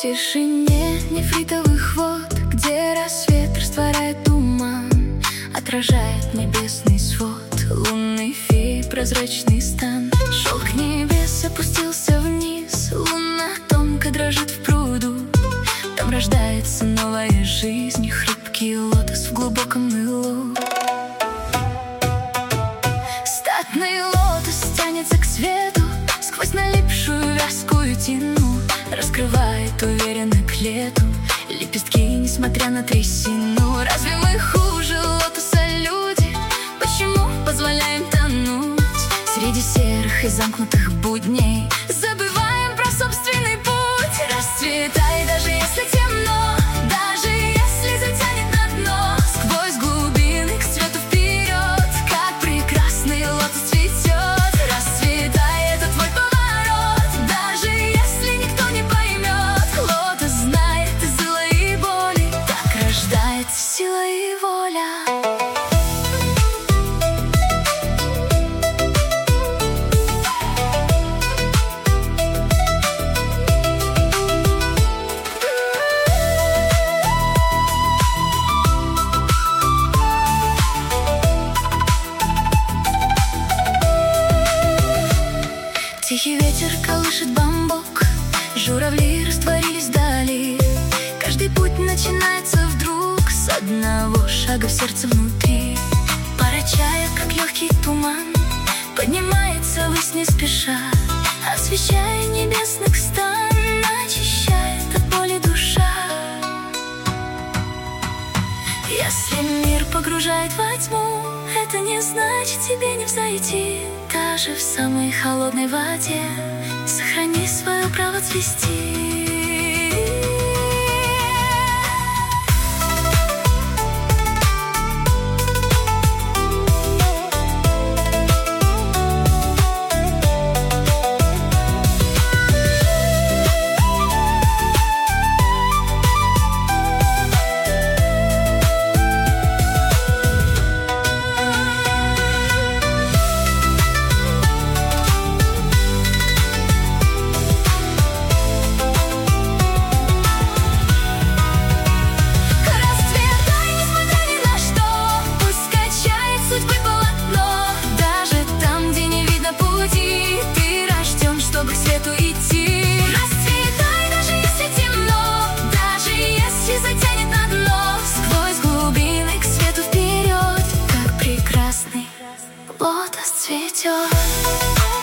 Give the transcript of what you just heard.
тишине нефритовых вод, где рассвет растворяет туман, отражает небесный свод. Лунный фей, прозрачный стан, шелк небес опустился вниз. Луна тонко дрожит в пруду, там рождается новая жизнь. Хрупкий лотос в глубоком мылу. Статный лотос тянется к свету сквозь налипшую вязкую тину, раскрывает уверенно к лету лепестки, несмотря на трясину. Разве мы хуже лотоса, люди? Почему позволяем тонуть среди серых и замкнутых будней? Забываем про собственный путь. Расцветай, даже если темно, даже если затянет на дно. Сквозь глубины к свету вперед, как прекрасный лотос цветет. Расцветай, это твой поворот, даже если никто не поймет. Лотос знает и зла, и боли, так рождается сила и воля. Тихий ветер колышет бамбук, журавли растворились вдали. Каждый путь начинается вдруг с одного шага в сердце внутри. Пара чая, как легкий туман, поднимается ввысь не спеша, освещая небесных стан, очищает от боли душа. Если мир погружает во тьму, это не значит тебе не взойти. Даже в самой холодной воде сохрани свое право цвести. Лотос цветет.